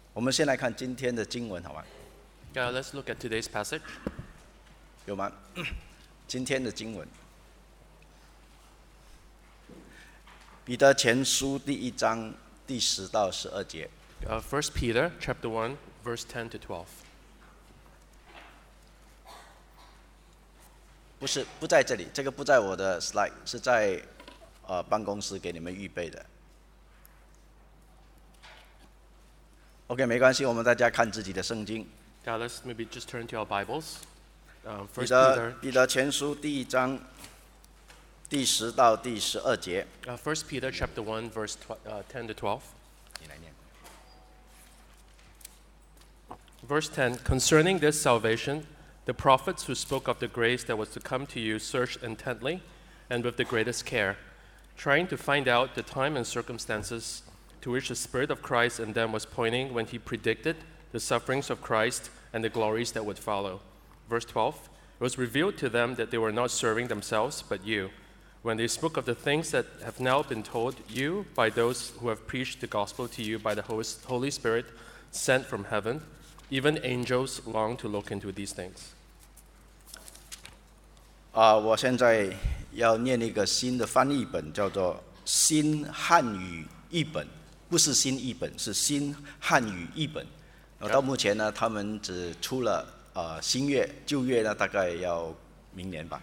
我们先来看今天的经文，好吗？ Let's look at today's passage. 有吗？今天的经文，彼得前书第1章第10到12节。 1 Peter chapter 1, verse 10 to 12. 不在这里，这个不在我的 slide， 是在办公室给你们预备的。OK， 没关系，我们大家看自己的圣经。 Let's maybe just turn to our Bibles. 1 彼得前书第1章第10到第12节。 1 Peter chapter 1, verse 10 to 12. 你来念。 Verse 10, concerning this salvation, the prophets who spoke of the grace that was to come to you searched intently and with the greatest care, trying to find out the time and circumstances to which the Spirit of Christ in them was pointing when he predicted the sufferings of Christ and the glories that would follow. Verse 12, it was revealed to them that they were not serving themselves but you, when they spoke of the things that have now been told you by those who have preached the gospel to you by the Holy Spirit sent from heaven. Even angels long to look into these things. 我现在要念一个新的翻译本，叫做新汉语译本，不是新译本，是新汉语译本。到目前呢，他们只出了新约，旧约呢大概要明年吧。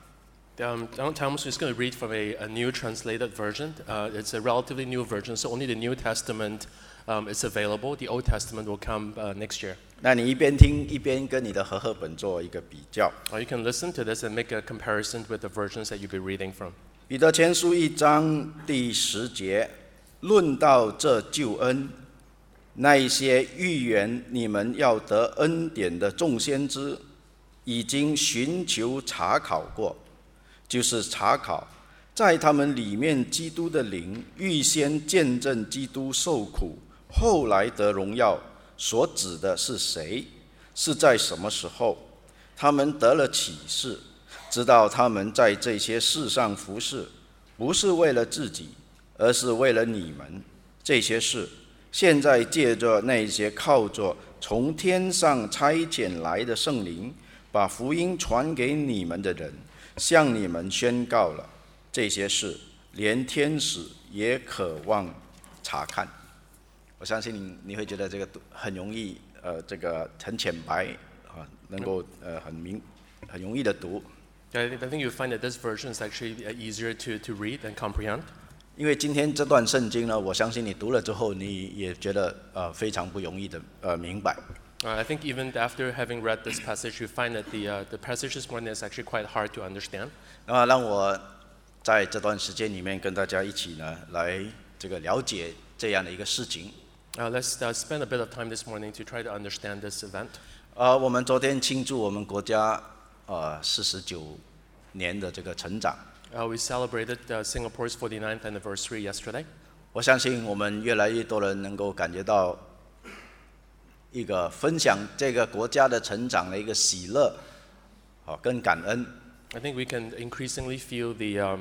Thomas is going to read from a new translated version. It's a relatively new version, so only the New Testament is available. The Old Testament will come next year. 那你一边听一边跟你的和合本做一个比较。 Or you can listen to this and make a comparison with the versions that you'll be reading from. 彼得前书1章第10节，论到这救恩，那一些预言你们要得恩典的众先知，已经寻求查考过，就是查考在他们里面基督的灵预先见证基督受苦，后来得荣耀，所指的是谁？是在什么时候？他们得了启示，知道他们在这些事上服事，不是为了自己，而是为了你们。这些事现在借着那些靠着从天上差遣来的圣灵，把福音传给你们的人，向你们宣告了。这些事连天使也渴望查看。我相信你会觉得这个很容易，这个很浅白能够很容易的读。 I think you'll find that this version is actually easier to read and comprehend. 因为今天这段圣经呢，我相信你读了之后，你也觉得非常不容易的明白。 I think even after having read this passage, you find that the passage is one that's actually quite hard to understand. 让我在这段时间里面跟大家一起呢，来这个了解这样的一个事情。 Let's spend a bit of time this morning to try to understand this event. 我们昨天庆祝我们国家49年的这个成长。 We celebrated Singapore's 49th anniversary yesterday. 我相信我们越来越多人能够感觉到一个分享这个国家的成长的一个喜乐，跟感恩。 I think we can increasingly feel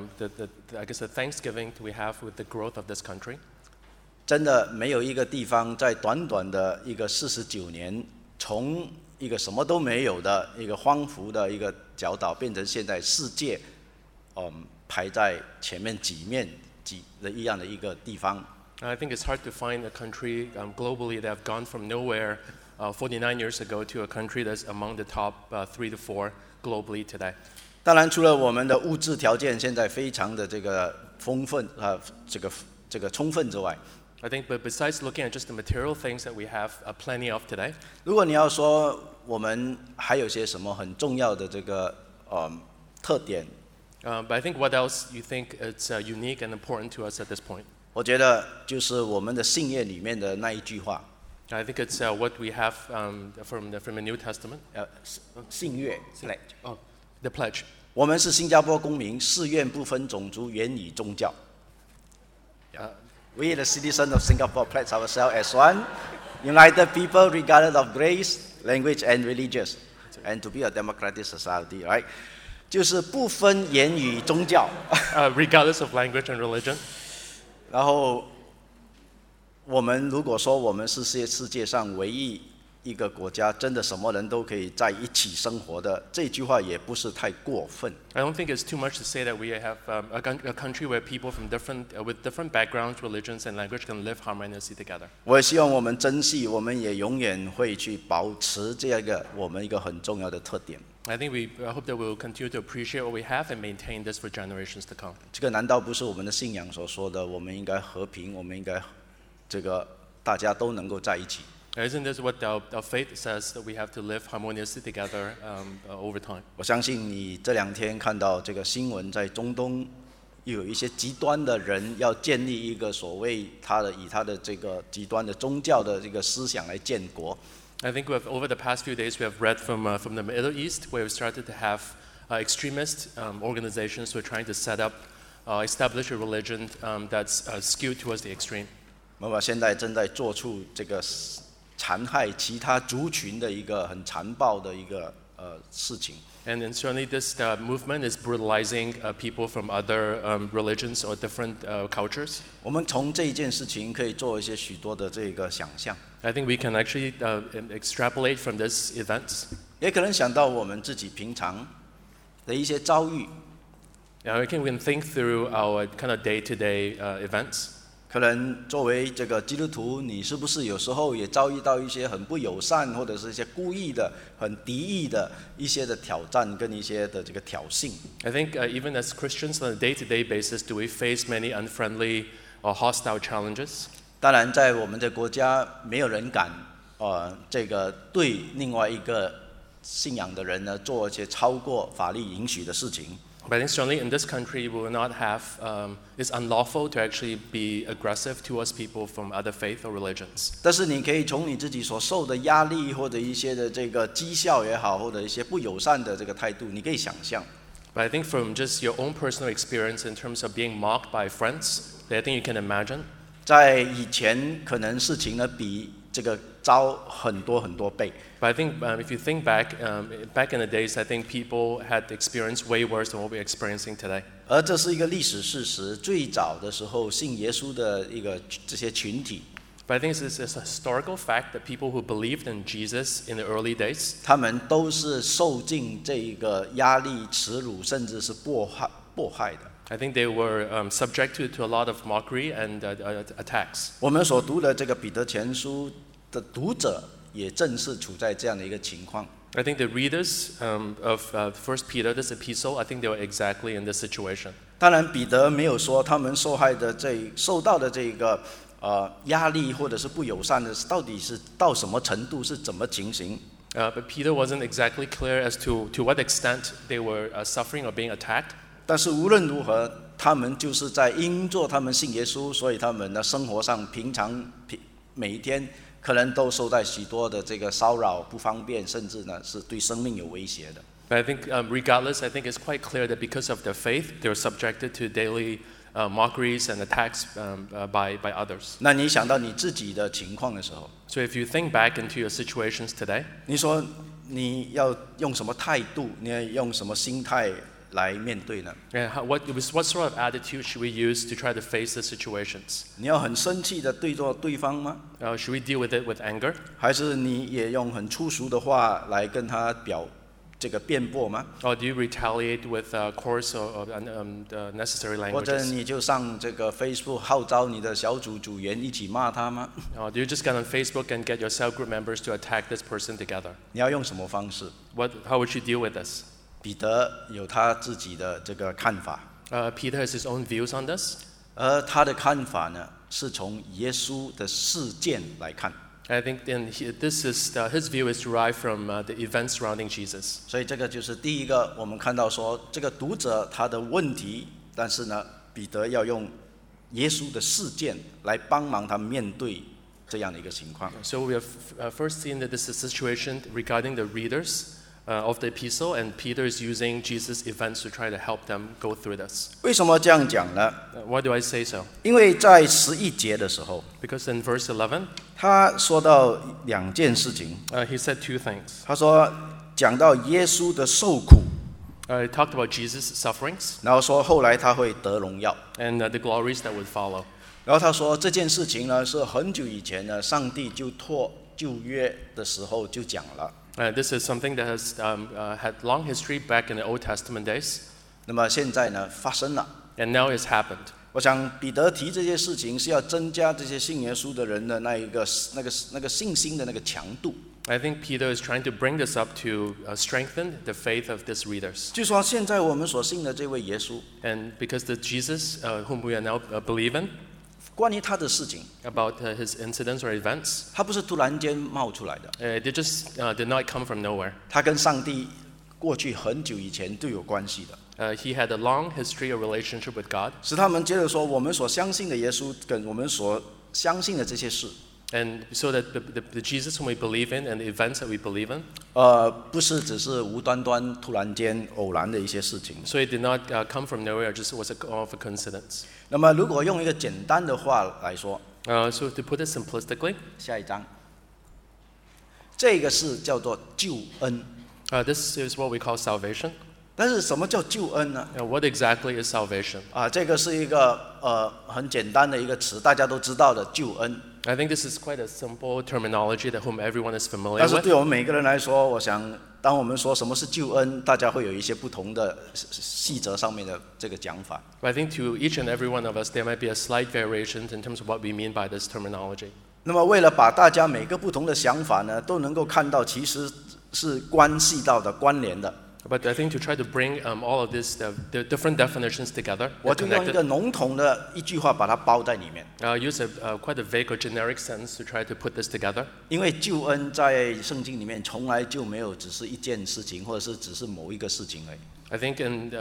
I guess the thanksgiving we have with the growth of this country. 真的没有一个地方在短短的一个49年，从一个什么都没有的一个荒芜的一个角岛，变成现在世界排在前面几的一样的一个地方。 I think it's hard to find a country globally that have gone from nowhere 49 years ago to a country that's among the top 3 to 4 globally today. 当然，除了我们的物质条件现在非常的这个丰富这个充分之外， I think, but besides looking at just the material things that we have plenty of today, 如果你要说我们还有些什么很重要的这个特点， but I think what else you think it's unique and important to us at this point? 我觉得就是我们的信业里面的那一句话。 I think it's what we have from the New Testament. 信业 The pledge. 我们是新加坡公民，誓愿不分种族、言语、宗教。We, the citizens of Singapore, pledge ourselves as one, united people regardless of race, language, and religion, and to be a democratic society, right? 就是不分言语、宗教。 Regardless of language and religion. 然后我们如果说我们是世界上唯一一个国家，真的什么人都可以在一起生活的，这句话也不是太过分。 I don't think it's too much to say that we have a country where people from with different backgrounds, religions, and language can live harmoniously together. 我也希望我们珍惜，我们也永远会去保持这个我们一个很重要的特点。 I hope that we will continue to appreciate what we have and maintain this for generations to come. 这个难道不是我们的信仰所说的？我们应该和平，我们应该这个大家都能够在一起。 Isn't this what our faith says, that we have to live harmoniously together over time? 我相信你这2天看到这个新闻，在中东又有一些极端的人要建立一个所谓以他的这个极端的宗教的这个思想来建国。 I think over the past few days we have read from the Middle East, where we've started to have extremist organizations who are trying to set up, establish a religion that's skewed towards the extreme. 那么现在正在做出这个残害其他族群的一个很残暴的一个事情。 And certainly this movement is brutalizing people from other religions or different cultures. 我们从这一件事情可以做一些许多的这个想象。 I think we can actually extrapolate from this events. 也可能想到我们自己平常的一些遭遇。 We can think through our kind of day-to-day events. 可能作为这个基督徒，你是不是有时候也遭遇到一些很不友善，或者是一些故意的、很敌意的一些的挑战跟一些的这个挑衅？ I think even as Christians on a day-to-day basis, do we face many unfriendly or hostile challenges? 当然，在我们的国家，没有人敢这个对另外一个信仰的人呢做一些超过法律允许的事情。 But I think certainly in this country, we will not have, it's unlawful to actually be aggressive towards people from other faith or religions. 但是你可以从你自己所受的压力，或者一些的这个讥笑也好，或者一些不友善的这个态度，你可以想象。 But I think from just your own personal experience in terms of being mocked by friends, I think you can imagine. 在以前，可能事情呢比这个糟很多很多倍。 But I think if you think back, back in the days, I think people had experienced way worse than what we're experiencing today. 而这是一个历史事实，最早的时候信耶稣的一个这些群体， But I think it's a historical fact that people who believed in Jesus in the early days, 他们都是受尽这一个压力、耻辱，甚至是迫害的。 I think they were subject to a lot of mockery and attacks. 我们所读的这个彼得前书的读者，也正是处在这样的一个情况。 I think the readers of 1 Peter, this epistle, I think they were exactly in this situation. 当然，彼得没有说他们受到的这个压力或者是不友善的，到底是到什么程度，是怎么情形。 But Peter wasn't exactly clear as to what extent they were suffering or being attacked. 但是无论如何，他们就是在因着他们信耶稣，所以他们的生活上平常每一天可能都受到许多的这个骚扰、不方便，甚至呢是对生命有威胁的。 But I think regardless, I think it's quite clear that because of their faith, they were subjected to daily mockeries and attacks by others. 那你想到你自己的情况的时候， So if you think back into your situations today, 你说你要用什么态度，你要用什么心态来面对呢？ what sort of attitude should we use to try to face the situations? 你要很生气的对着对方吗？ Should we deal with it with anger? 还是你也用很粗俗的话来跟他辩驳吗？ Or do you retaliate with coarse or necessary 或者 languages? 你就上这个 Facebook 号召你的小组员一起骂他吗？ Or do you just get on Facebook and get your cell group members to attack this person together? 你要用什么方式？ How would you deal with this? 彼得有他自己的这个看法， Peter has his own views on this. 而他的看法呢，是从耶稣的事件来看。 I think his view is derived from the events surrounding Jesus. 所以这个就是第一个，我们看到说这个读者他的问题，但是呢，彼得要用耶稣的事件来帮忙他面对这样的一个情况。 So we have first seen that this is a situation regarding the readers of the epistle, and Peter is using Jesus' events to try to help them go through this. 为什么这样讲呢？ Why do I say so? 因为在11节的时候， Because in verse 11, 他说到2件事情。 he said two things. 他说讲到耶稣的受苦， He talked about Jesus' sufferings 然后说后来他会得荣耀。 and the glories that would follow. 然后他说这件事情呢是很久以前呢，上帝就托旧约的时候就讲了。 This is something that has had long history back in the Old Testament days. 那么现在呢发生了。 And now it's happened. 我想彼得提这些事情是要增加这些信耶稣的人的那个信心的那个强度。 I think Peter is trying to bring this up to strengthen the faith of these readers. 就说现在我们所信的这位耶稣， And because the Jesus whom we are now believe in, 关于他的事情， about his incidents or events, 他不是突然间冒出来的， they just did not come from nowhere. 他跟上帝过去很久以前就有关系的。 He had a long history of relationship with God. 使他们接着说，我们所相信的耶稣跟我们所相信的这些事， And so that the Jesus whom we believe in and the events that we believe in, 不是只是无端端突然间偶然的一些事情。 so it did not come from nowhere, just was of a coincidence. 那么如果用一个简单的话来说， So to put it simplistically, 下一章，这个是叫做救恩。 this is what we call salvation. 但是什么叫救恩呢？ What exactly is salvation? 这个是一个很简单的一个词，大家都知道的救恩。 I think this is quite a simple terminology that whom everyone is familiar 但是 with. 对我们每个人来说，我想，当我们说什么是救恩，大家会有一些不同的细则上面的这个讲法。 But I think to each and every one of us, there might be a slight variation in terms of what we mean by this terminology. 那么，为了把大家每个不同的想法呢，都能够看到，其实是关系到的、关联的。 But I think to try to bring all of this, the different definitions together, 我就用一个笼统的一句话把它包在里面。 use quite a vague or generic sense to try to put this together. 因为救恩在圣经里面从来就没有只是一件事情，或者是只是某一个事情而已。 I think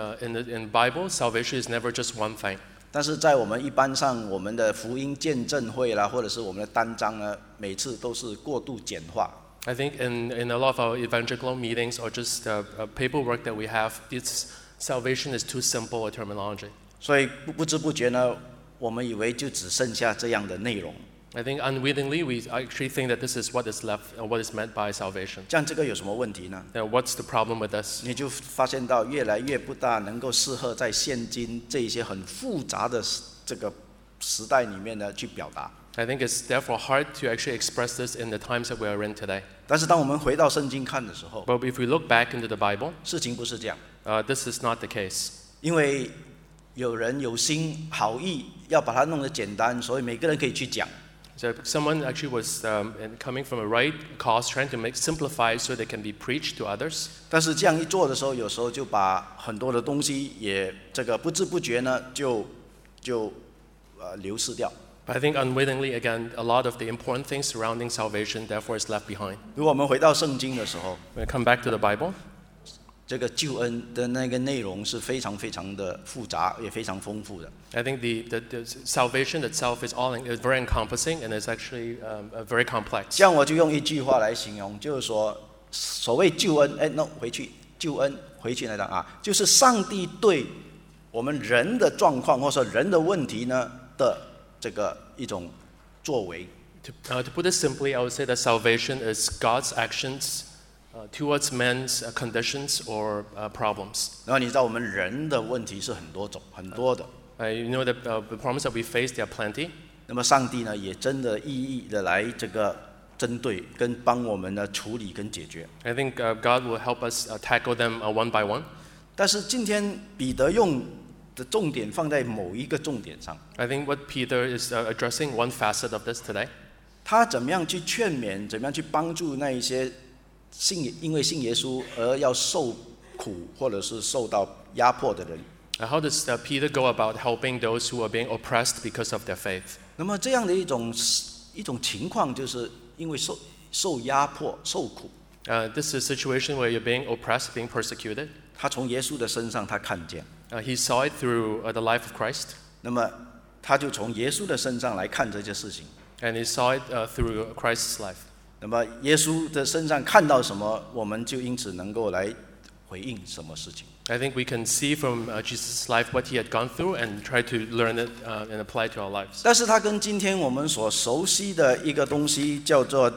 in Bible, salvation is never just one thing. 但是在我们一般上，我们的福音见证会啦，或者是我们的单章呢，每次都是过度简化。 I think in a lot of our evangelical meetings or just paperwork that we have, it's salvation is too simple a terminology. 所以不知不觉呢，我们以为就只剩下这样的内容。 I think unwittingly we actually think that this is what is left, what is meant by salvation. 这样这个有什么问题呢？ Now, what's the problem with this? 你就发现到越来越不大能够适合在现今这一些很复杂的这个时代里面呢去表达。 I think it's therefore hard to actually express this in the times that we are in today. 但是当我们回到圣经看的时候， But if we look back into the Bible, 事情不是这样， this is not the case. 因为有人有心好意要把它弄得简单，所以每个人可以去讲。 So someone actually was coming from a right cause, trying to simplify so they can be preached to others. 但是这样一做的时候，有时候就把很多的东西也这个不知不觉呢就流失掉。 But I think unwittingly, again, a lot of the important things surrounding salvation therefore is left behind. 如果我们回到圣经的时候， When we come back to the Bible, 这个救恩的那个内容是非常非常的复杂，也非常丰富的。 I think the salvation itself is very encompassing and is actually very complex. 这样我就用一句话来形容，就是说，所谓救恩，回去救恩回去那张啊，就是上帝对我们人的状况或者说人的问题呢的这个一种作为。 To put it simply, I would say that salvation is God's actions towards men's conditions or problems. 然后你知道我们人的问题是很多的。 You know that the problems that we face, there are plenty. 那么上帝呢，也真的意义的来这个针对跟帮我们呢处理跟解决。 I think God will help us tackle them one by one. 但是今天彼得用的重点放在某一个重点上。 I think what Peter is addressing one facet of this today. 他怎么样去劝勉，怎么样去帮助那一些因为信耶稣而要受苦或者是受到压迫的人。 How does Peter go about helping those who are being oppressed because of their faith? 那么这样的一种情况，就是因为受压迫、受苦。 This is a situation where you're being oppressed, being persecuted. 他从耶稣的身上他看见， He saw it through the life of Christ, 那么他就从耶稣的身上来看这些事情。 and he saw it through Christ's life. 那么耶稣的身上看到什么，我们就因此能够来回应什么事情。 I think we can see from Jesus' life what he had gone through and try to learn it and apply it to our lives. 但是它跟今天我们所熟悉的一个东西叫做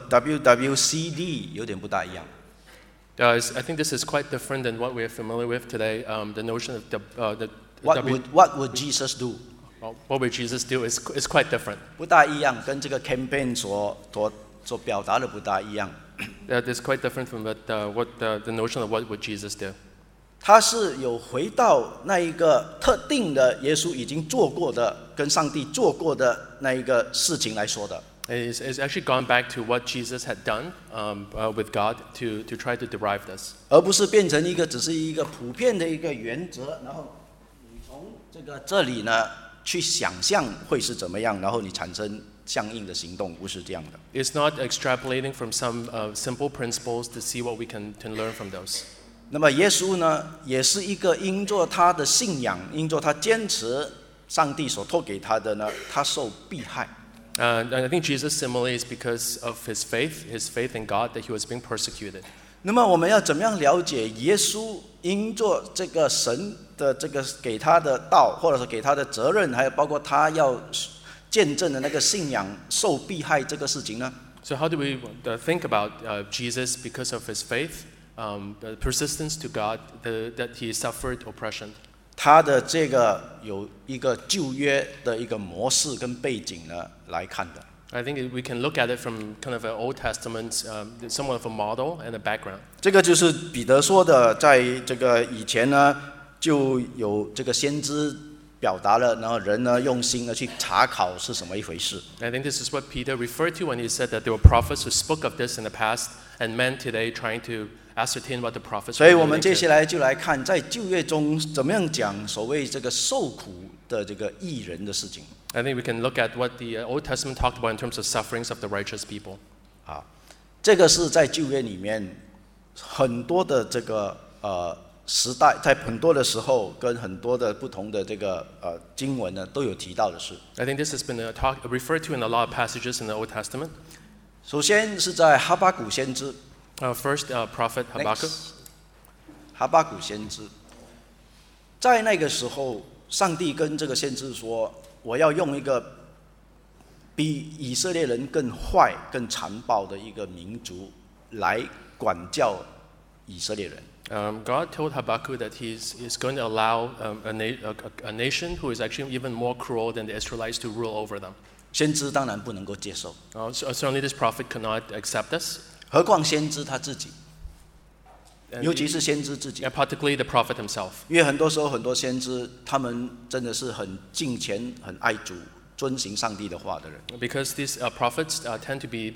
WWCD 有点不大一样。 I think this is quite different than what we're familiar with today. The notion of What would Jesus do? Well, what would Jesus do is quite different. 不大一样，跟这个 campaign 所表达的不大一样。 That is quite different from what the notion of what would Jesus do. 他是有回到那一个特定的耶稣已经做过的、跟上帝做过的那一个事情来说的。 It's actually gone back to what Jesus had done with God to try to derive this. 而不是变成只是一个普遍的一个原则，然后你从这里呢去想象会是怎么样，然后你产生相应的行动，不是这样的。 It's not extrapolating from some simple principles to see what we can learn from those. 那么耶稣呢，也是一个因着他的信仰，因着他坚持上帝所托给他的呢，他受迫害。 And I think Jesus' similarly is because of his faith in God, that he was being persecuted. 那么我们要怎么样了解耶稣因着这个神的这个给他的道，或者是给他的责任，还有包括他要见证的那个信仰受迫害这个事情呢？ So how do we think about Jesus because of his faith, the persistence to God, that he suffered oppression? 他的这个有一个旧约的一个模式跟背景呢来看的。 I think we can look at it from kind of an Old Testament, somewhat of a model and a background. 这个就是彼得说的，在这个以前呢，就有这个先知表达了，然后人呢用心的去查考是什么一回事。 I think this is what Peter referred to when he said that there were prophets who spoke of this in the past, and men today trying to ascertain what the prophets 所以 were 我们 doing. 接下来就来看，在旧约中怎么样讲所谓这个受苦的这个义人的事情。 I think we can look at what the Old Testament talked about in terms of sufferings of the righteous people. 啊，这个是在旧约里面很多的这个时代，在很多的时候跟很多的不同的这个经文呢都有提到的事。 I think this has been referred to in a lot of passages in the Old Testament. 首先是在哈巴谷先知。 First, prophet Habakkuk. 哈巴谷先知，在那个时候，上帝跟这个先知说：“我要用一个比以色列人更坏、更残暴的一个民族来管教以色列人。” God told Habakkuk that he's going to allow a nation who is actually even more cruel than the Israelites to rule over them. 先知当然不能够接受， So certainly this prophet could not accept this. 何况先知他自己， And 尤其是先知自己。 particularly the prophet himself. 因为很多时候很多先知，他们真的是很敬虔、很爱主、遵行上帝的话的人。 Because these prophets tend to be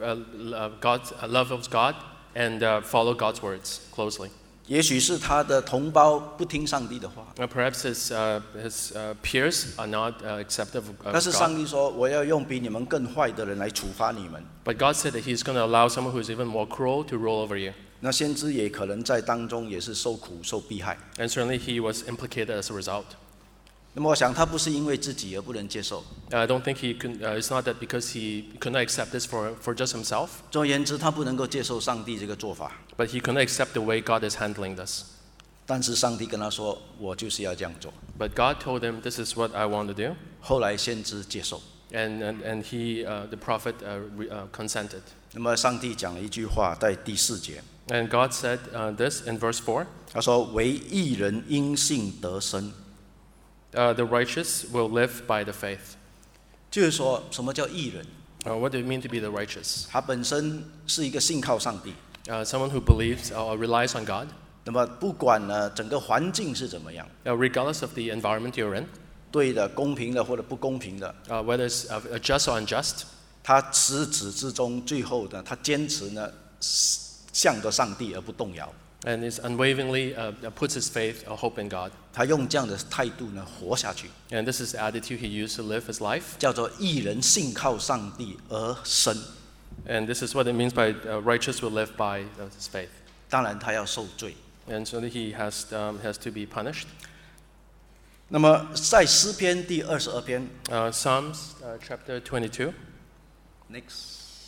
love of God and follow God's words closely. 也许是他的同胞不听上帝的话， Perhaps his peers are not acceptive of 但是上 God. 帝说：“我要用比你们更坏的人来处罚你们。” But God said that He's going to allow someone who is even more cruel to rule over you. 那先知也可能在当中也是受苦、受迫害。 And certainly he was implicated as a result. 那么我想他不是因为自己而不能接受。 I don't think he could, it's not that because he could not accept this for just himself, 总而言之，他不能够接受上帝这个做法。 but he could not accept the way God is handling this. 但是上帝跟他说：“我就是要这样做。 But God told him, this is what I want to do. ” 后来先知接受。 And he, the prophet, consented. 那么上帝讲了一句话，在第4节， And God said this in verse 4. 他说：“唯义人因信得生。” The righteous will live by the faith. 就是说，什么叫义人？ What do you mean to be the righteous? 他本身是一个信靠上帝。 Someone who believes or relies on God, 那么不管呢整个环境是怎么样， regardless of the environment you're in, 对的、公平的或者不公平的， whether it's just or unjust, 他始至终最后呢，他坚持呢向着上帝而不动摇。 and is unwaveringly puts his faith or hope in God. 他用这样的态度呢活下去， And this is the attitude he used to live his life. 叫做义人信靠上帝而生。 And this is what it means by righteous will live by his faith. 当然，他要受罪。 And so he has to be punished. 那么在诗篇第22篇 Psalms chapter 22. ，next，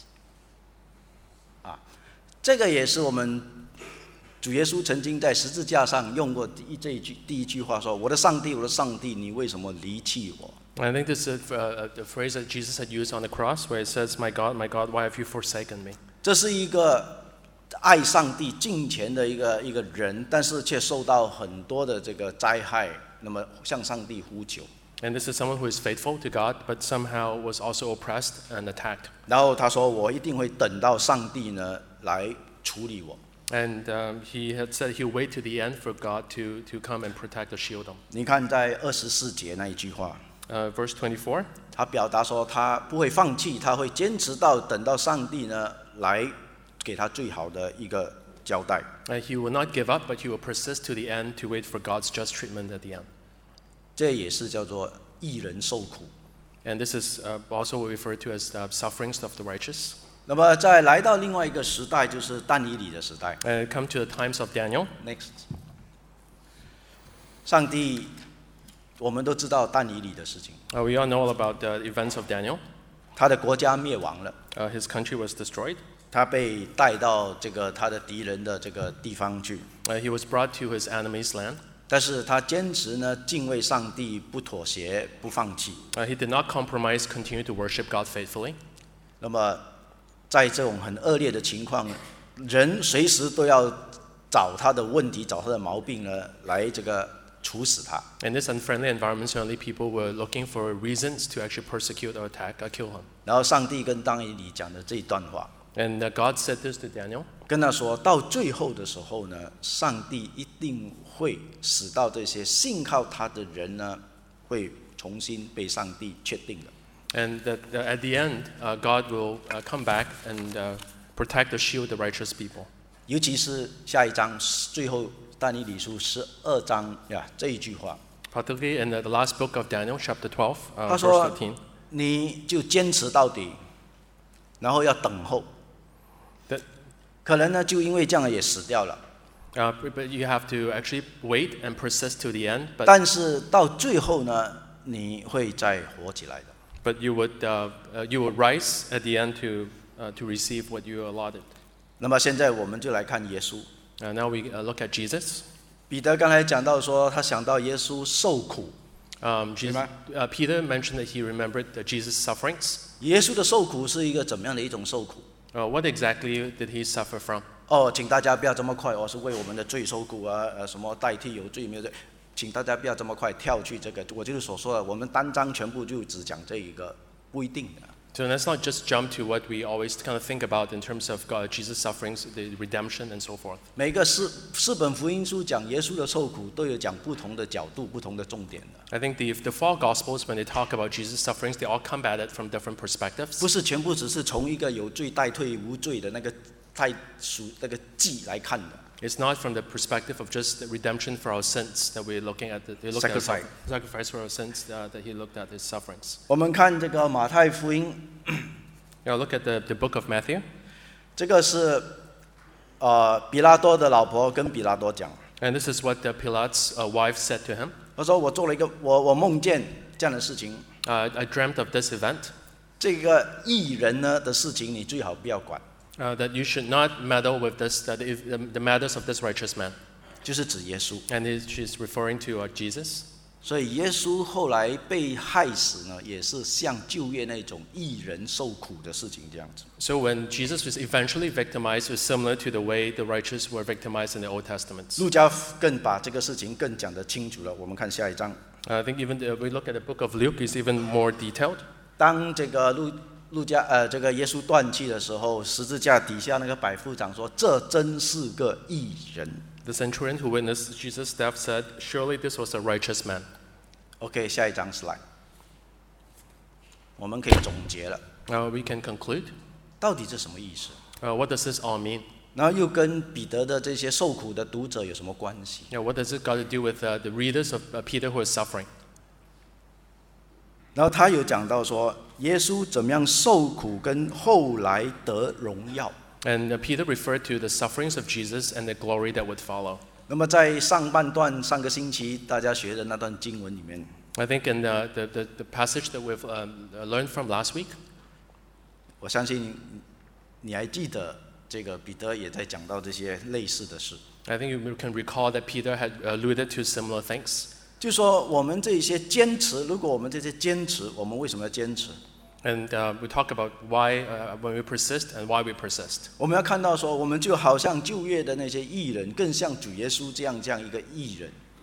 这个也是我们主耶稣曾经在十字架上用过第一句话说：“我的上帝，我的上帝，你为什么离弃我？” I think this is the phrase that Jesus had used on the cross, where it says, my God, why have you forsaken me?" 这是一个爱上帝、敬虔的一个人，但是却受到很多的这个灾害，那么向上帝呼求。 And this is someone who is faithful to God, but somehow was also oppressed and attacked. 然后他说：“我一定会等到上帝呢来处理我。” And he had said he'll wait to the end for God to come and protect or shield him. 你看在24节那一句话， Verse 24, 他表达说他不会放弃，他会坚持到等到上帝呢来给他最好的一个交代。 he will not give up, but he will persist to the end to wait for God's just treatment at the end. 这也是叫做义人受苦。 And this is also referred to as the sufferings of the righteous. 那么再来到另外一个时代，就是但以理的时代。 Come to the times of Daniel. Next， 上帝，我们都知道但以理的事情， We all know about the events of Daniel. 他的国家灭亡了， His country was destroyed. 他被带到这个他的敌人的这个地方去， He was brought to his enemy's land. 但是他坚持呢敬畏上帝，不妥协，不放弃。 He did not compromise, continue to worship God faithfully. 那么，在这种很恶劣的情况，人随时都要找他的问题，找他的毛病呢，来这个处死他。 In this unfriendly environment, certainly people were looking for reasons to actually persecute or attack or kill him. 然后上帝跟但以理讲的这一段话， And God said this to Daniel. 跟他说到最后的时候呢，上帝一定会使到这些信靠他的人呢，会重新被上帝确定的。 And that at the end, God will come back and protect or shield the righteous people. 尤其是下一章最后但以理书12章呀这一句话， Particularly in the last book of Daniel, chapter 12, 他 verse 说 13. 你就坚持到底，然后要等候。 That, 可能呢，就因为这样也死掉了。 but you have to actually wait and persist to the end. 但是到最后呢，你会再活起来的。 But you would rise at the end to receive what you allotted. 那么现在我们就来看耶稣。 Now we look at Jesus. 彼得刚才讲到说，他想到耶稣受苦。 Peter mentioned that he remembered Jesus' sufferings. 耶稣的受苦是一个怎么样的一种受苦？ What exactly did he suffer from? 请大家不要这么快，我是为我们的罪受苦啊，什么代替有罪没有罪，请大家不要这么快跳去这个。我就是所说的，我们单章全部就只讲这一个，不一定的。 So let's not just jump to what we always kind of think about in terms of Jesus' sufferings, the redemption, and so forth. 每个四本福音书讲耶稣的受苦，都有讲不同的角度、不同的重点的。 I think the four Gospels, when they talk about Jesus' sufferings, they all come at it from different perspectives. 不是全部只是从一个有罪代退无罪的那个那个记来看的。 It's not from the perspective of just the redemption for our sins that we're looking at. They look Sacrifice. at sacrifice for our sins that he looked at his sufferings. 我们看这个马太福音， Now look at the book of Matthew. 这个是比拉多的老婆跟比拉多讲， And this is what Pilate's wife said to him. 他说我做了一个我梦见这样的事情， I dreamt of this event, 这个义人呢的事情你最好不要管， that you should not meddle with the matters of this righteous man. 就是指耶稣。 And she's referring to Jesus. 所以耶稣后来被害死呢，也是像旧约那种义人受苦的事情这样子。 So when Jesus was eventually victimized, it was similar to the way the righteous were victimized in the Old Testament. 路加更把这个事情更讲得清楚了。我们看下一章， I think even we look at the book of Luke, it's even more detailed. 当这个这个耶稣断气的时候，十字架底下那个百夫长说：“这真是个义人。” The centurion who witnessed Jesus' death said, "Surely this was a righteous man." OK， 下一章slide，我们可以总结了， We can conclude. 到底这什么意思？ What does this all mean? 然后又跟彼得的这些受苦的读者有什么关系？ What does it got to do with the readers of Peter who is suffering? 然后他有讲到说，耶稣怎么样受苦，跟后来得荣耀。 And Peter referred to the sufferings of Jesus and the glory that would follow. 那么在上半段上个星期大家学的那段经文里面， I think in the passage that we've learned from last week, 我相信你还记得这个彼得也在讲到这些类似的事， I think you can recall that Peter had alluded to similar things. 就说我们这些坚持，如果我们这些坚持，我们为什么要坚持？ And we talk about why, when we persist and why we persist. 我们要看到说，我们就好像旧约的那些义人，更像主耶稣这样一个义人。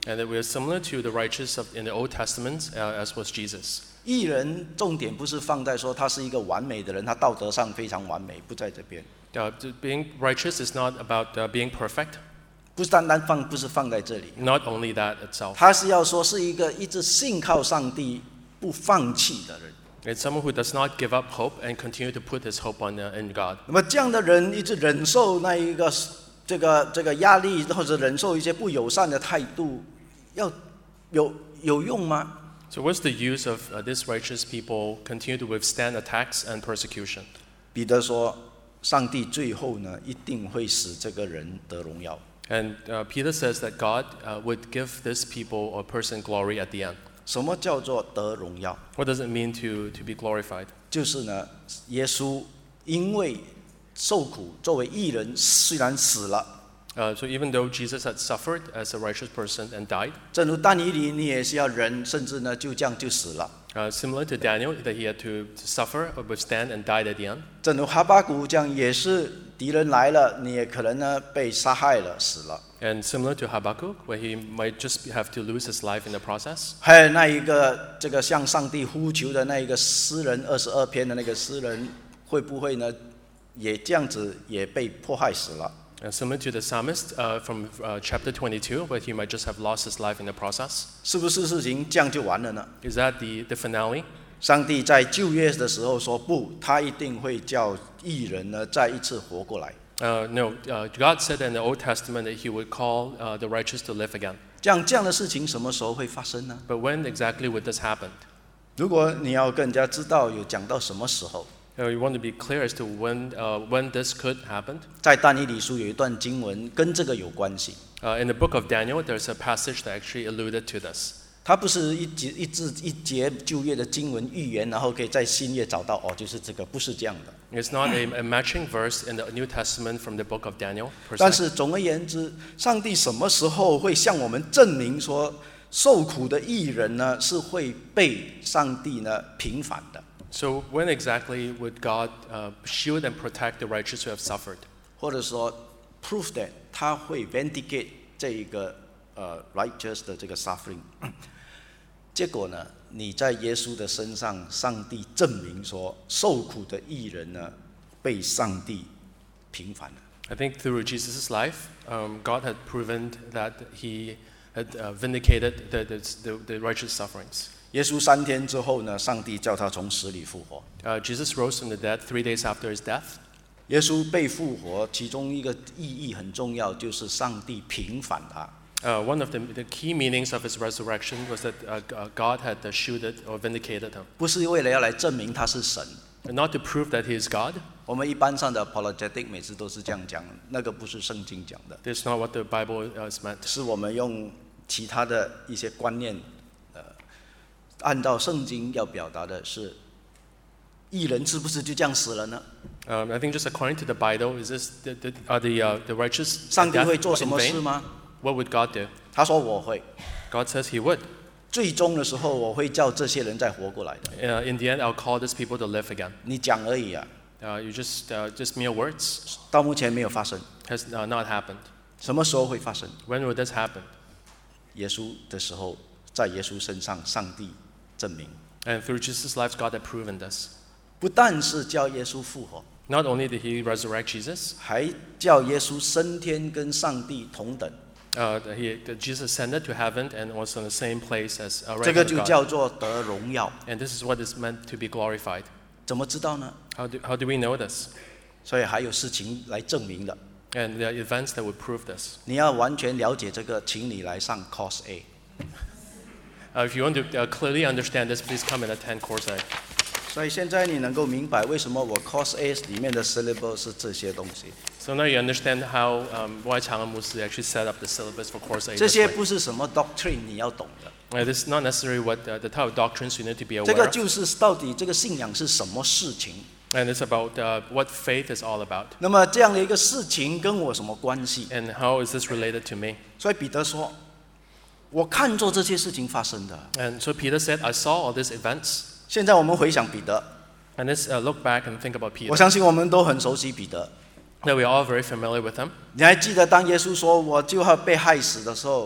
And that we are similar to the righteous in the Old Testament, as was Jesus. 义人重点不是放在说他是一个完美的人，他道德上非常完美，不在这边。 Being righteous is not about being perfect. 不是放在这里。 Not only that itself. 他是要说是一个一直信靠上帝、不放弃的人。 It's someone who does not give up hope and continue to put his hope in God. 那么这样的人一直忍受那一个这个压力，或者忍受一些不友善的态度，要有用吗？ So what's the use of these righteous people continue to withstand attacks and persecution? 彼得说，上帝最后呢一定会使这个人得荣耀。 And Peter says that God would give this people or person glory at the end. 什么叫做得荣耀？ What does it mean to be glorified? 就是呢，耶稣因为受苦，作为义人，虽然死了， So even though Jesus had suffered as a righteous person and died, 正如但以理，你也是要忍，甚至呢就这样就死了。 similar to Daniel, that he had to suffer or withstand and died at the end. 正如哈巴谷这样，也是敌人来了，你也可能呢被杀害了，死了。 And similar to Habakkuk, where he might just have to lose his life in the process. 还有那一个这个向上帝呼求的那一个诗人22篇的那个诗人，会不会呢也这样子也被迫害死了？ Similar to the psalmist from chapter 22, where he might just have lost his life in the process. 是不是事情这样就完了呢？ Is that the finale? 上帝在旧约的时候说不，他一定会叫义人呢再一次活过来。 No, God said in the Old Testament that he would call the righteous to live again. 这样的事情什么时候会发生呢？ But when exactly would this happen? 如果你要更加知道有讲到什么时候， You want to be clear as to when this could happen. 在但以理书有一段经文跟这个有关系。 In the book of Daniel, there's a passage that actually alluded to this. 它不是一节旧约的经文预言，然后可以在新约找到哦，就是这个，不是这样的。 It's not a matching verse in the New Testament from the book of Daniel, per 但 se. 是总而言之，上帝什么时候会向我们证明说，受苦的义人呢是会被上帝呢平反的？ So when exactly would God shield and protect the righteous who have suffered? 或者说 prove that 他会 vindicate 这一个righteous 的这个 suffering？ 结果呢，你在耶稣的身上，上帝证明说，受苦的义人呢被上帝平反了。 I think through Jesus' life, God had proven that he had vindicated the righteous sufferings. 耶稣3天之后呢，上帝叫他从死里复活。 Jesus rose from the dead 3 days after his death. 耶稣被复活，其中一个意义很重要，就是上帝平反他。 One of the key meanings of his resurrection was that God had shielded or vindicated him. 不是为了要来证明他是神。 Not to prove that he is God. 我们一般上的 apologetic 每次都是这样讲，那个不是圣经讲的， That's not what the Bible is meant. 是我们用其他的一些观念，按照圣经要表达的是，义人是不是就这样死了呢？ I think just according to the Bible, is this are the righteous 上帝 death 会做什 in 么事 vain? 吗？ What would God do? 他说我会， God says he would. 最终的时候我会叫这些人再活过来的。 In the end, I'll call these people to live again. 你讲而已啊， You just mere words 到目前没有发生， has not happened. 什么时候会发生？ When would this happen? 耶稣的时候，在耶稣身上，上帝证明， And through Jesus' life, God had proven this. 不但是叫耶稣复活， Not only did he resurrect Jesus, 还叫耶稣升天跟上帝同等。 Jesus ascended to heaven and was in the same place as 这 right 个 hand 就 of God. 叫做得荣耀。 And this is what is meant to be glorified. 怎么知道呢？ How do we know this? 所以还有事情来证明的。 And there are events that would prove this. 你要完全了解这个，请你来上 Course A。 If you want to clearly understand this, please come and attend Course A. 所以现在你能够明白为什么我 Course A 里面的 syllable 是这些东西。 So now you understand how why Chang Musi actually set up the syllabus for Course A. 这 This 些 way. 不是什么 doctrine 你要懂的， This is not necessarily what the type of doctrines you need to be 这 aware 个 of. 就是到底这个信仰是什么事情。 And it's about what faith is all about. 那么这样的一个事情跟我什么关系？ And how is this related to me? 所以彼得说：“我看做这些事情发生的。 And so Peter said, I saw all these events. ” 现在我们回想彼得， And let's look back and think about 我 Peter. 相信我们都很熟悉彼得。 That we are all very familiar with him. 你还记得当耶稣说我就要被害死的时候，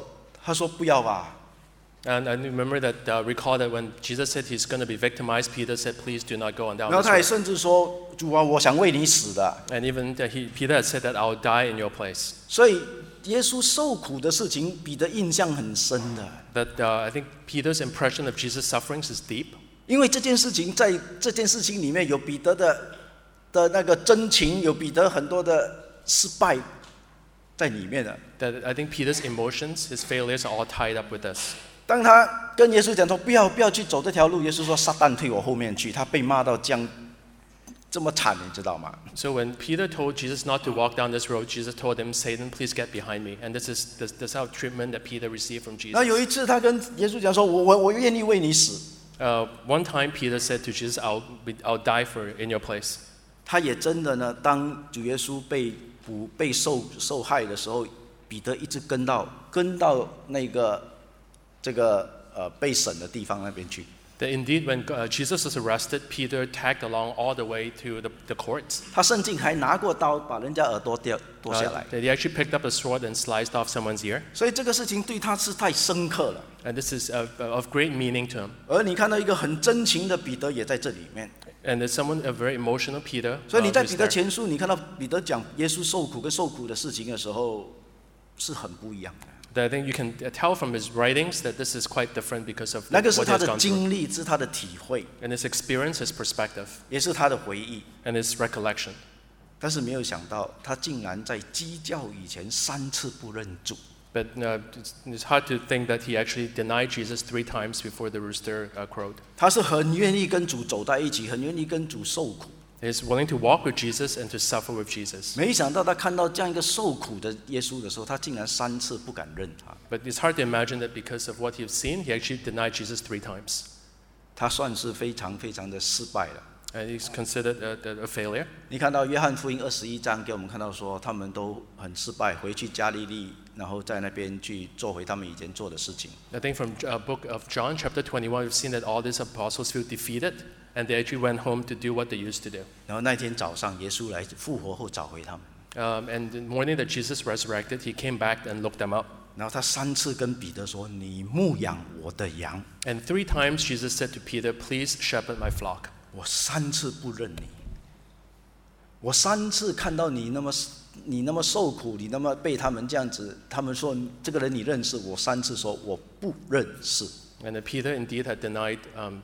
他说不要吧。 And I remember that, recall that when Jesus said he's going to be victimized, Peter said, please do not go on down 然后 this 他也 road. 甚至说：“主啊，我想为你死的。 And even Peter had said that I'll die in your place. ” 所以耶稣受苦的事情，彼得印象很深的。 That I think Peter's impression of Jesus' sufferings is deep. 因为这件事情，在这件事情里面有彼得的那个真情，有彼得很多的失败在里面的。 That I think Peter's emotions, his failures are all tied up with this. 当他跟耶稣讲说不要去走这条路，耶稣说撒旦退我后面去。他被骂到这么惨，你知道吗？ So when Peter told Jesus not to walk down this road, Jesus told him, Satan, please get behind me. And this is the how treatment that Peter received from 那 Jesus. 有一次他跟耶稣讲说：“我愿意为你死。” One time Peter said to Jesus, I'll die in your place. 他也真的呢，当主耶稣被受害的时候，彼得一直跟到那个被审的地方那边去。 That indeed, when Jesus was arrested, Peter tagged along all the way to the courts. 他甚至还拿过刀把人家耳朵剁下来。 That he actually picked up a sword and sliced off someone's ear. 所以这个事情对他是太深刻了。 And this is of great meaning to him. 而你看到一个很真情的彼得也在这里面。 And there's a very emotional Peter. 所以你在 who's 彼得 there. 前书，你看到彼得讲耶稣受苦跟受苦的事情的时候，是很不一样的。 That I think you can tell from his writings that this is quite different because of 那 what 个 he 是他 has 的 gone through. 经历，是他的体会， And his experience, his perspective, 也是他的回忆。 and his recollection. 但是没有想到，他竟然在鸡叫以前3次不认主。 But it's hard to think that he actually denied Jesus 3 times before the rooster crowed. 他是很愿意跟主走在一起，很愿意跟主受苦。 He's willing to walk with Jesus and to suffer with Jesus. 没想到他看到这样一个受苦的耶稣的时候，他竟然3次不敢认他。 But it's hard to imagine that because of what he's seen, he actually denied Jesus 3 times. 他算是非常的失败了。 And he's considered a failure. 你看到约翰福音21章给我们看到说，他们都很失败，回去加利利，然后在那边去做回他们以前做的事情。 I think from book of John, chapter 21, we've seen that all these apostles feel defeated, and they actually went home to do what they used to do. 然后那天早上，耶稣来复活后找回他们， And the morning that Jesus resurrected, he came back and looked them up. 然后他3次跟彼得说：“你牧养我的羊。” And 3 times Jesus said to Peter, please shepherd my flock. 我3次不认你，我3次看到你那么受苦，你那么被他们这样子，他们说这个人你认识，我3次说我不认识。 And Peter indeed had denied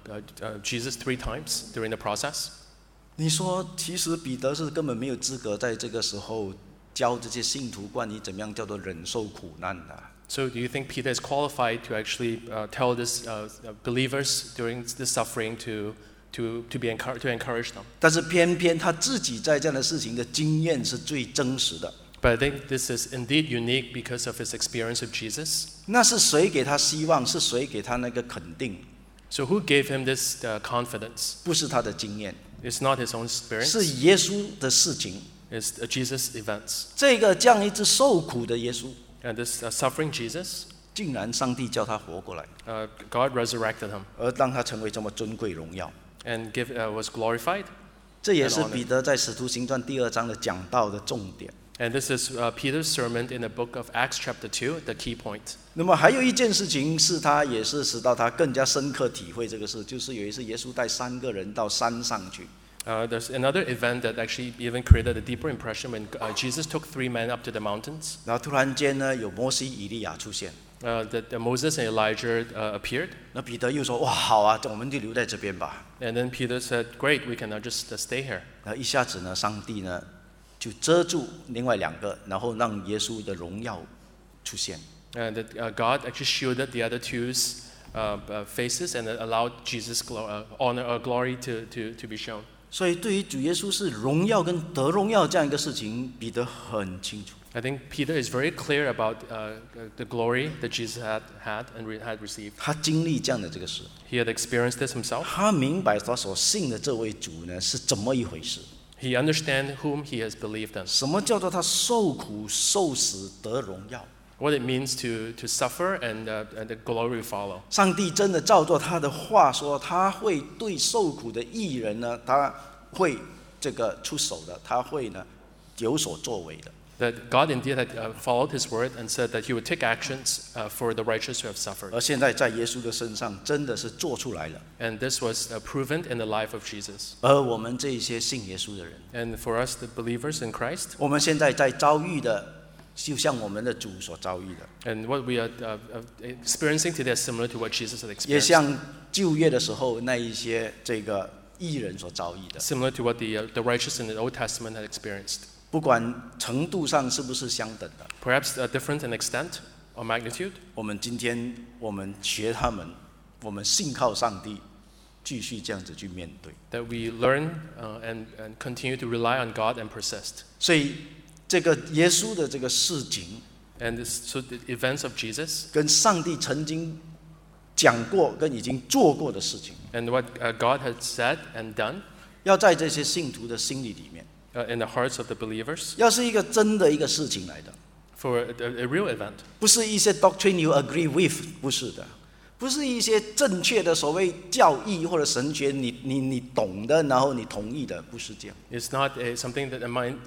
Jesus 3 times during the process. 你说，其实彼得是根本没有资格在这个时候教这些信徒关于怎么样叫做忍受苦难的。 So do you think Peter is qualified to actually tell these believers during this suffering to encourage them? 但是偏偏他自己在这样的事情的经验是最真实的。 But I think this is indeed unique because of his experience of Jesus. 那是谁给他希望？是谁给他那个肯定？ So who gave him this confidence? 不是他的经验， It's not his own experience. 是耶稣的事情。 It's Jesus' events. 这样一直受苦的耶稣， And this suffering Jesus, 竟然上帝叫他活过来， God resurrected him 而让他成为这么尊贵荣耀。 and was glorified. 这也是彼得在使徒行传2章的讲道的重点。 And this is Peter's sermon in the book of Acts chapter 2, the key point. 那么还有一件事情是他也是使到他更加深刻体会这个事，就是有一次耶稣带3个人到山上去， There's another event that actually even created a deeper impression when Jesus took 3 men up to the mountains. 然后突然间呢，有摩西、以利亚出现， That Moses and Elijah appeared. 那彼得又说：“哇，好啊，我们就留在这边吧。 And then Peter said, great, we can now just stay here. ” 然后一下子呢，上帝呢就遮住另外2个，然后让耶稣的荣耀出现。 And that God actually shielded the other two's faces and allowed Jesus' honor or glory to be shown. 所以对于主耶稣是荣耀跟得荣耀这样一个事情，彼得很清楚。 I think Peter is very clear about the glory that Jesus had received. 他经历这样的这个事， He had experienced this himself. 他明白他所信的这位主呢是怎么一回事。 He understands whom he has believed in. 什么叫做他受苦受死得荣耀？ What it means to suffer and the glory will follow. 上帝真的照做他的话说，他会对受苦的义人呢，他会这个出手的，他会呢有所作为的。 That God indeed had followed His word and said that He would take actions for the righteous who have suffered. 而现在在耶稣的身上真的是做出来了。 And this was proven in the life of Jesus. 而我们这一些信耶稣的人， And for us, the believers in Christ, 我们现在在遭遇的，就像我们的主所遭遇的， and what we are experiencing today is similar to what Jesus had 也 experienced. 像旧约的时候那一些这个义人所遭遇的。 Similar to what the righteous in the Old Testament had experienced. 不管程度上是不是相等的， Perhaps different in extent or magnitude. 我们今天我们学他们，我们信靠上帝，继续这样子去面对。 That we learn and continue to rely on God and persist. 所以这个耶稣的这个事情， And so the events of Jesus 跟上帝曾经讲过跟已经做过的事情， and what God had said and done 要在这些信徒的心里面， in the hearts of the believers 要是一个真的一个事情来的， for a real event. 不是一些 doctrine you agree with， 不是的，不是一些正确的所谓教义或者神学你懂的，然后你同意的，不是这样。 It's not something that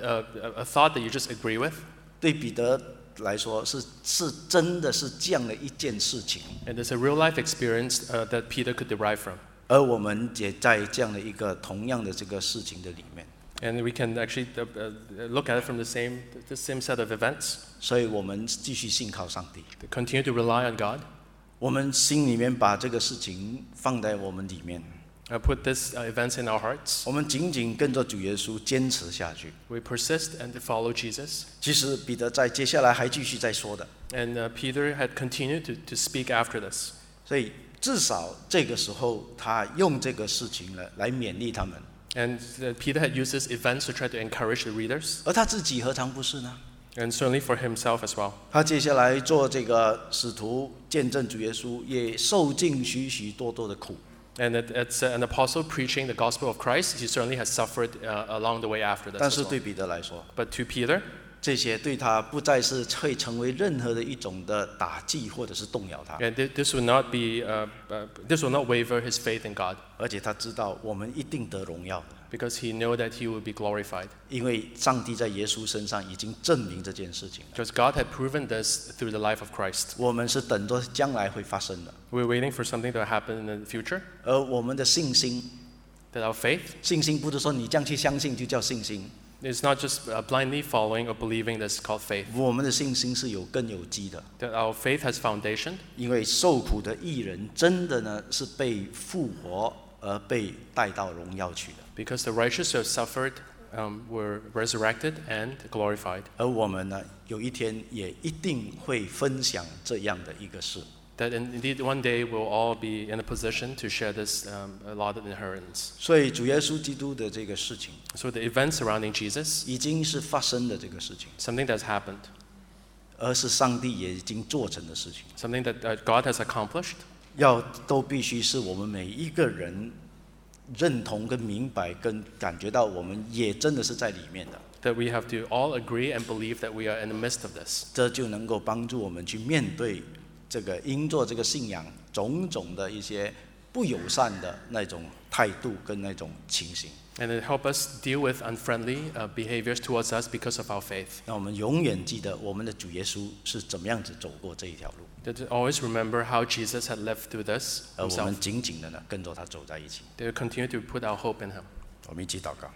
a thought that you just agree with. 对彼得来说是真的是这样的一件事情， And it's a real life experience that Peter could derive from. 而我们也在这样的一个同样的这个事情的里面， And we can actually look at it from the same set of events. 所以我们继续信靠上帝， To continue to rely on God. 我们心里面把这个事情放在我们里面， Put these events in our hearts. 我们紧紧跟着主耶稣坚持下去。 We persist and to follow Jesus. 其实彼得在接下来还继续在说的， And Peter had continued to speak after this. 所以至少这个时候他用这个事情来勉励他们， And Peter had used these events to try to encourage the readers. 而他自己何尝不是呢？ And certainly for himself as well. 他接下来做这个使徒见证主耶稣，也受尽许许多多的苦。 And it's an apostle preaching the gospel of Christ. He certainly has suffered along the way after this 但 as 是 well. 对彼得来说， But to Peter, 这些对他不再是会成为任何的一种的打击，或者是动摇他， and this will not be, this will not waver his faith in God, 而且他知道我们一定得荣耀的， because he know that he will be glorified. 因为上帝在耶稣身上已经证明这件事情了。 Because God had proven this through the life of Christ. 我们是等着将来会发生的， We're waiting for something to happen in the future. 而我们的信心， That our faith 信心不是说你这样去相信就叫信心， is not just blindly following or believing that's called faith. 我们的信心是有根有基的， That our faith has foundation. 因为受苦的义人真的呢是被复活而被带到荣耀去的， Because the righteous who have suffered were resurrected and glorified. 而我们呢有一天也一定会分享这样的一个事。 That indeed one day we'll all be in a position to share this allotted inheritance. 所以主耶稣基督的这个事情， So the events surrounding Jesus, 已经是发生的这个事情， something that's happened, 而是上帝也已经做成的事情， something that God has accomplished, 都必须是我们每一个人认同跟明白跟感觉到，我们也真的是在里面的， that we have to all agree and believe that we are in the midst of this. 这就能够帮助我们去面对这个因着这个信仰种种的一些不友善的那种态度跟那种情形。 And it help us deal with unfriendly behaviors towards us because of our faith. 那我们永远记得我们的主耶稣是怎么样子走过这一条路， That always remember how Jesus had lived through this 而我 himself. 们紧紧的呢跟着他走在一起。 They continue to put our hope in him. 我们一起祷告。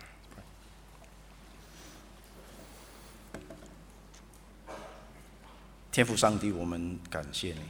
天父上帝，我们感谢你，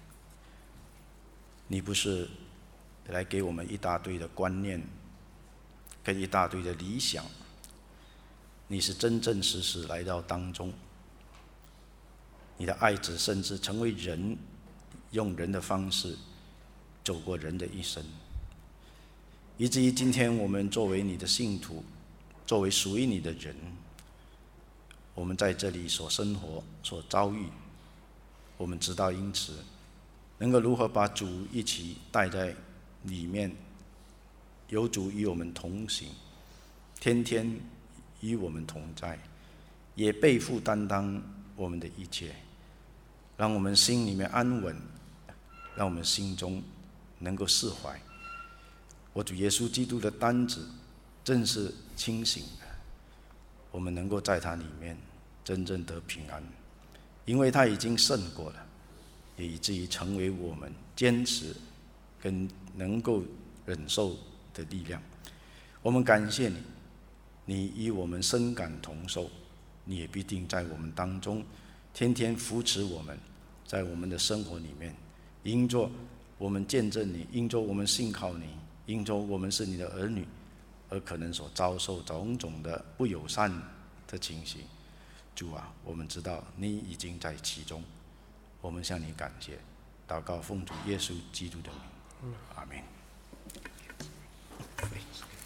你不是来给我们一大堆的观念跟一大堆的理想，你是真真实实来到当中，你的爱子甚至成为人，用人的方式走过人的一生，以至于今天我们作为你的信徒，作为属于你的人，我们在这里所生活所遭遇，我们知道因此能够如何把主一起带在里面，有主与我们同行，天天与我们同在，也背负担当我们的一切，让我们心里面安稳，让我们心中能够释怀。我主耶稣基督的担子正是清醒的，我们能够在他里面真正得平安，因为他已经胜过了，也以至于成为我们坚持跟能够忍受的力量。我们感谢你，你与我们深感同受，你也必定在我们当中天天扶持我们，在我们的生活里面，因着我们见证你，因着我们信靠你，因着我们是你的儿女，而可能所遭受种种的不友善的情形。主啊，我们知道你已经在其中，我们向你感谢，祷告奉主耶稣基督的名，阿们。